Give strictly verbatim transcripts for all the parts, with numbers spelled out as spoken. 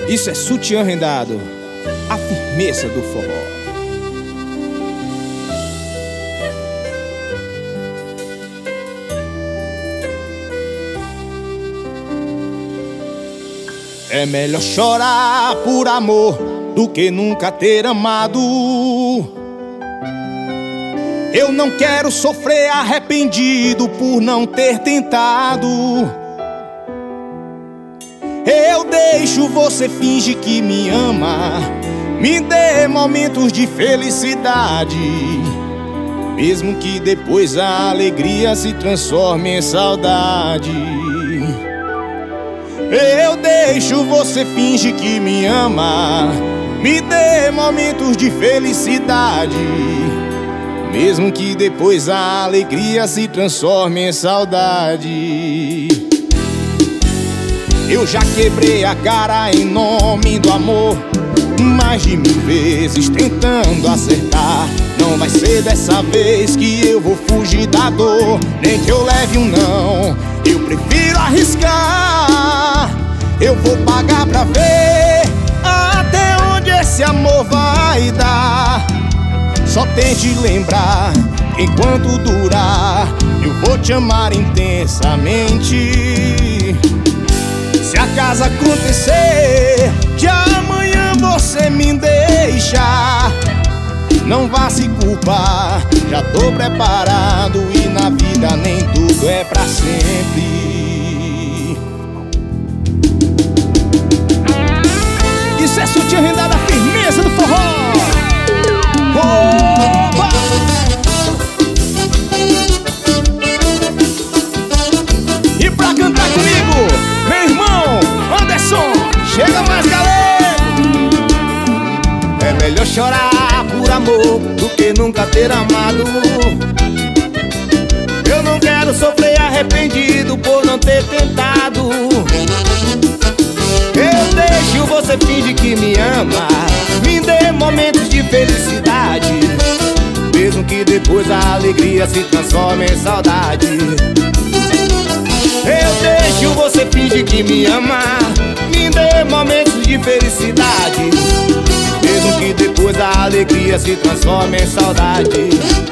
Isso é Sutiã Rendado, a firmeza do forró. É melhor chorar por amor do que nunca ter amado. Eu não quero sofrer arrependido por não ter tentado. Eu deixo você fingir que me ama, me dê momentos de felicidade, mesmo que depois a alegria se transforme em saudade. Eu deixo você fingir que me ama, me dê momentos de felicidade, mesmo que depois a alegria se transforme em saudade. Eu já quebrei a cara em nome do amor, mais de mil vezes tentando acertar. Não vai ser dessa vez que eu vou fugir da dor, nem que eu leve um não, eu prefiro arriscar. Eu vou pagar pra ver até onde esse amor vai dar. Só tente lembrar, enquanto durar, eu vou te amar intensamente. Se acaso acontecer de amanhã você me deixar, não vá se culpar, já tô preparado e na vida nem tudo é pra sempre. Isso é Sutiã Rendado, a firmeza do forró. Opa! E pra cantar comigo, meu irmão Anderson, chega mais galera. É melhor chorar por amor do que nunca ter amado. Eu não quero sofrer arrependido por não ter tentado. Eu deixo você fingir que me ama, me dê momentos de felicidade, mesmo que depois a alegria se transforme em saudade. Eu deixo você fingir que me ama, me dê momentos de felicidade, mesmo que depois a alegria se transforme em saudade.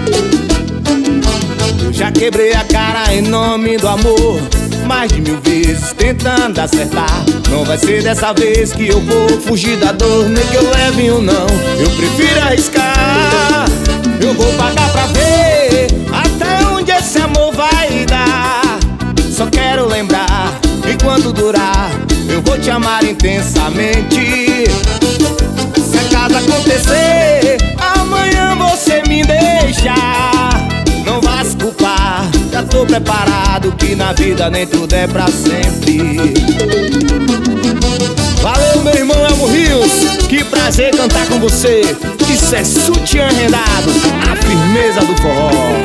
Eu já quebrei a cara em nome do amor, mais de mil vezes tentando acertar. Não vai ser dessa vez que eu vou fugir da dor, nem que eu leve um não, eu prefiro arriscar. Eu vou pagar pra ver até onde esse amor vai dar. Só quero lembrar, enquanto durar, eu vou te amar intensamente. Se acaso acontecer amanhã você me deixa, não vá se culpar, já tô preparado que na vida nem tudo é pra sempre. Valeu, meu irmão Elmo Rios, que prazer cantar com você. Isso é Sutiã Rendado, a firmeza do forró.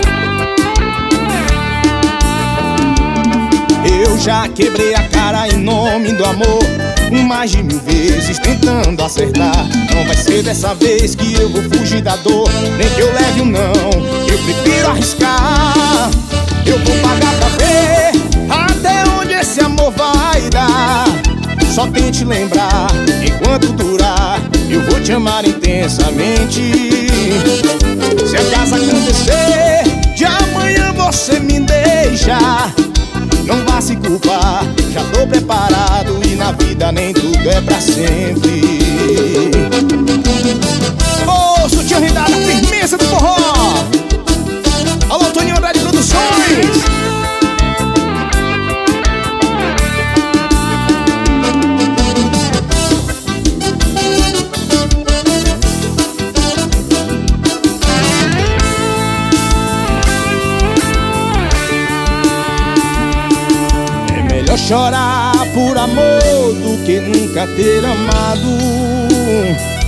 Eu já quebrei a cara em nome do amor, mais de mil vezes tentando acertar. Não vai ser dessa vez que eu vou fugir da dor, nem que eu leve um não, eu prefiro arriscar. Eu vou pagar pra ver até onde esse amor vai dar. Só tente lembrar, enquanto durar, eu vou te amar intensamente. Se acaso acontecer de amanhã você me deixa, não vá se culpar, já tô preparado e na vida nem tudo é pra sempre. Ô, oh, Sutiã Rendado, a firmeza do forró. Alô, Toninho Andrade Produções. É melhor chorar por amor do que nunca ter amado.